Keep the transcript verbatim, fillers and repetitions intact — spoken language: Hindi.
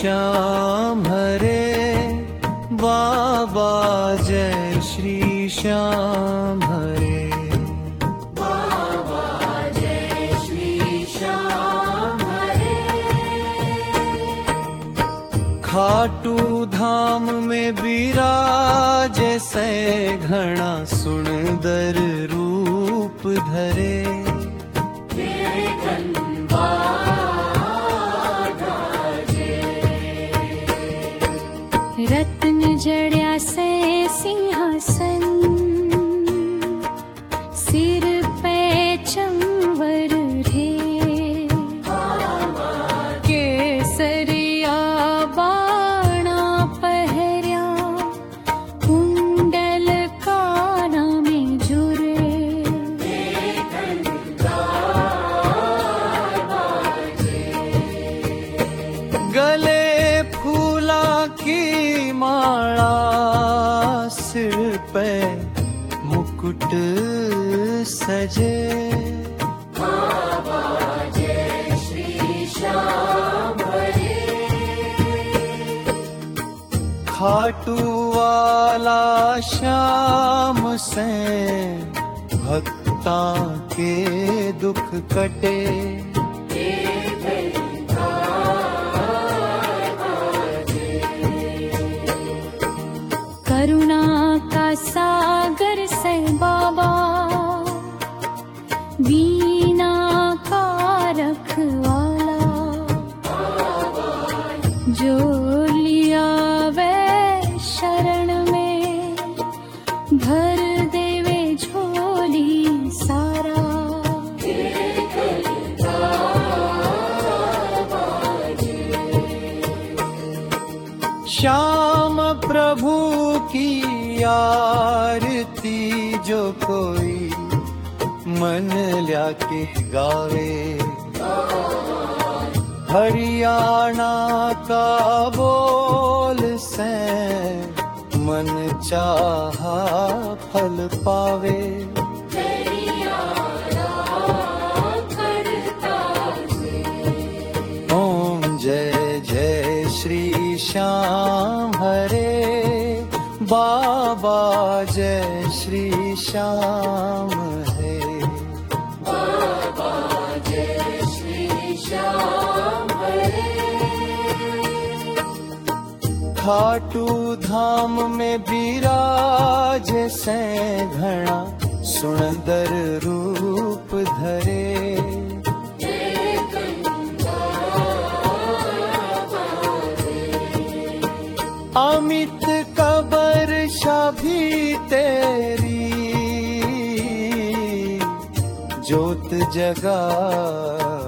श्याम हरे, बाबा जय श्री श्याम हरे, बाबा जय श्री श्याम हरे। खाटू धाम में बिराजे से घना सुंदर रूप धरे, रत्न जड़या से सिंहासन, सिर पे चंवर रे, केसरिया बाणा पहरिया, कुंडल काना में जुरे, गले फूला की माला, सिर पे मुकुट सजे, बाबा जय श्री श्याम हरे। खाटू वाला श्याम से भक्ता के दुख कटे, करुणा का सागर से बाबा, वीणा का रखवाला, जो लिया वे शरण में, भर देवे झोली सारा। श्याम प्रभु की आरती जो कोई मन ल्या के गावे, हरियाणा का बोल से मन चाहा फल पावे। ओम जय जय श्री श्याम हरे, बाबा जय श्री श्याम है, बाबा जय श्री श्याम हरे। खाटू धाम में बिराज से घना सुंदर रूप धरे, अमित कबर भी तेरी, ज्योत जगा